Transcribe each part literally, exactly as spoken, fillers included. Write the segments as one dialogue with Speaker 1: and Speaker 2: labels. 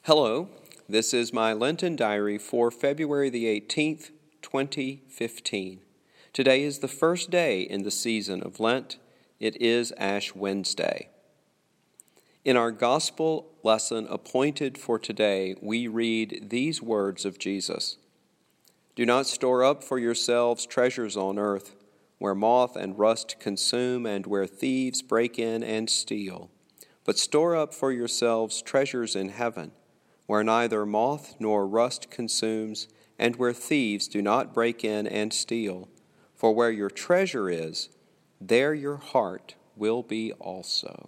Speaker 1: Hello, this is my Lenten diary for February the eighteenth, twenty fifteen. Today is the first day in the season of Lent. It is Ash Wednesday. In our gospel lesson appointed for today, we read these words of Jesus. Do not store up for yourselves treasures on earth, where moth and rust consume and where thieves break in and steal. But store up for yourselves treasures in heaven, where neither moth nor rust consumes, and where thieves do not break in and steal. For where your treasure is, there your heart will be also.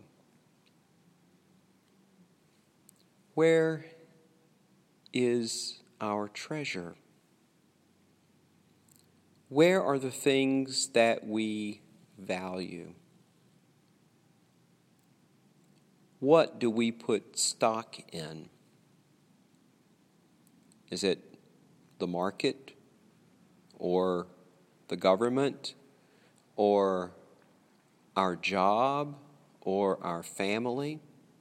Speaker 1: Where is our treasure? Where are the things that we value? What do we put stock in? Is it the market, or the government, or our job, or our family?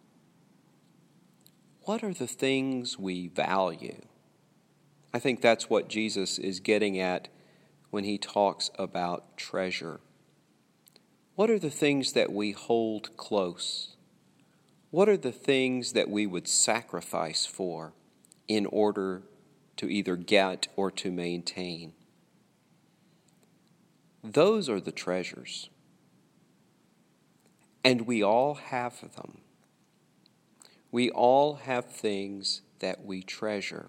Speaker 1: What are the things we value? I think that's what Jesus is getting at when he talks about treasure. What are the things that we hold close? What are the things that we would sacrifice for in order to either get or to maintain? Those are the treasures. And we all have them. We all have things that we treasure.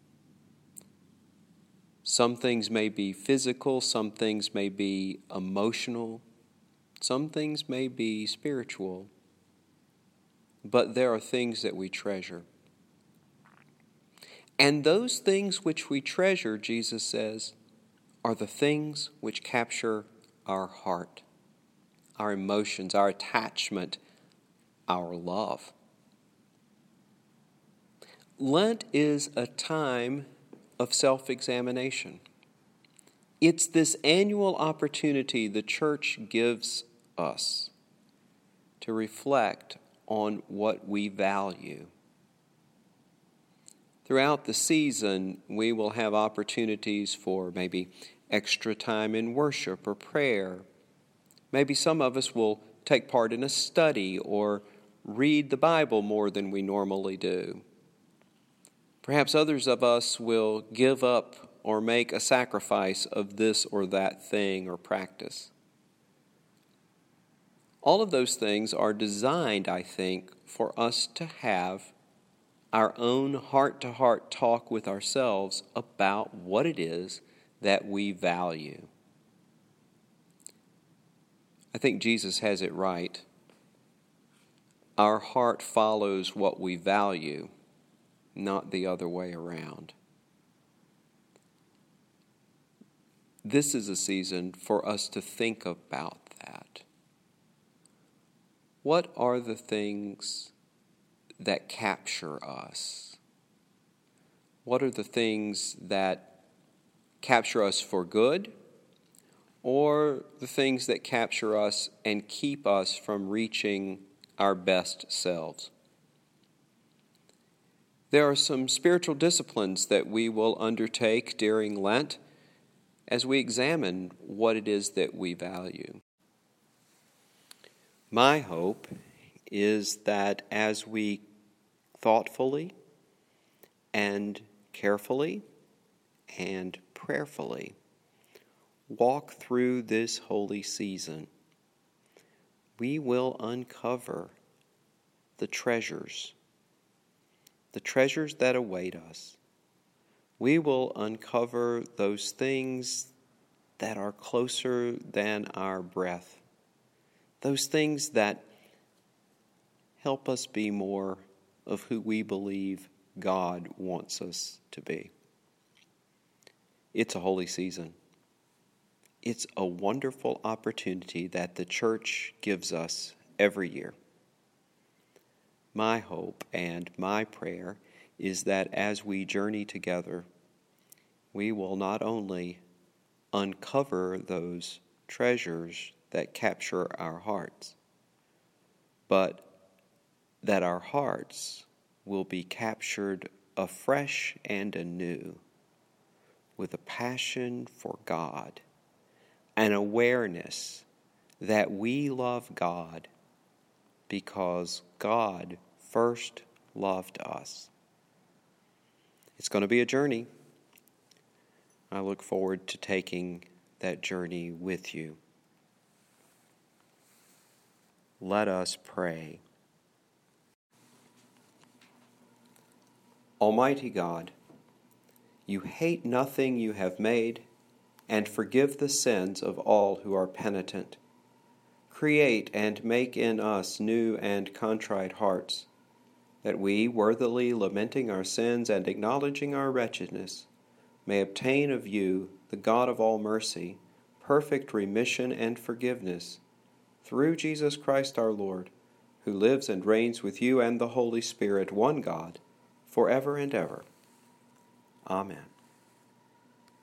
Speaker 1: Some things may be physical, some things may be emotional, some things may be spiritual, but there are things that we treasure. And those things which we treasure, Jesus says, are the things which capture our heart, our emotions, our attachment, our love. Lent is a time of self-examination. It's this annual opportunity the church gives us to reflect on what we value. Throughout the season, we will have opportunities for maybe extra time in worship or prayer. Maybe some of us will take part in a study or read the Bible more than we normally do. Perhaps others of us will give up or make a sacrifice of this or that thing or practice. All of those things are designed, I think, for us to have our own heart-to-heart talk with ourselves about what it is that we value. I think Jesus has it right. Our heart follows what we value, not the other way around. This is a season for us to think about that. What are the things that capture us? What are the things that capture us for good, or the things that capture us and keep us from reaching our best selves? There are some spiritual disciplines that we will undertake during Lent as we examine what it is that we value. My hope is that as we thoughtfully and carefully and prayerfully walk through this holy season, we will uncover the treasures, the treasures that await us. We will uncover those things that are closer than our breath, those things that help us be more of who we believe God wants us to be. It's a holy season. It's a wonderful opportunity that the church gives us every year. My hope and my prayer is that as we journey together, we will not only uncover those treasures that capture our hearts, but that our hearts will be captured afresh and anew with a passion for God, an awareness that we love God because God first loved us. It's going to be a journey. I look forward to taking that journey with you. Let us pray. Almighty God, you hate nothing you have made, and forgive the sins of all who are penitent. Create and make in us new and contrite hearts, that we, worthily lamenting our sins and acknowledging our wretchedness, may obtain of you, the God of all mercy, perfect remission and forgiveness, through Jesus Christ our Lord, who lives and reigns with you and the Holy Spirit, one God, forever and ever. Amen.